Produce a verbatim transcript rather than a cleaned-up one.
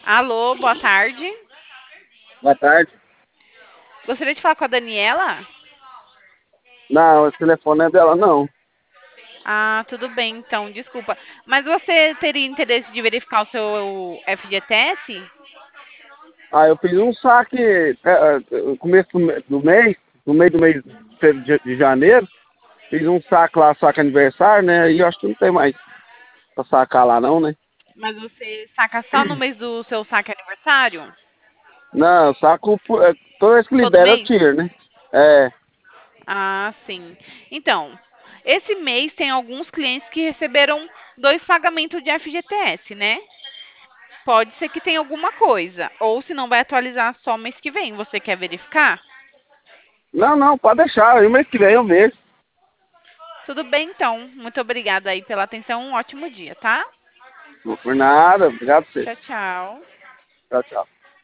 Alô, boa tarde. Boa tarde. Gostaria de falar com a Daniela? Não, esse telefone não é dela, não. Ah, tudo bem, então, desculpa. Mas você teria interesse de verificar o seu F G T S? Ah, eu fiz um saque é, é, no começo do me- do mês, no meio do mês de, de janeiro, fiz um saque lá, saque aniversário, né? E eu acho que não tem mais pra sacar lá não, né? Mas você saca só no mês do seu saque aniversário? Não, eu saco por- é, toda vez que Todo libera eu mês? tiro, né? É. Ah, sim. Então, esse mês tem alguns clientes que receberam dois pagamentos de F G T S, né? Pode ser que tenha alguma coisa. Ou se não vai atualizar só mês que vem. Você quer verificar? Não, não, pode deixar, aí mês que vem eu vejo. Tudo bem, então. Muito obrigada aí pela atenção. Um ótimo dia, tá? Não por nada, obrigado a você. Tchau, tchau. Tchau, tchau.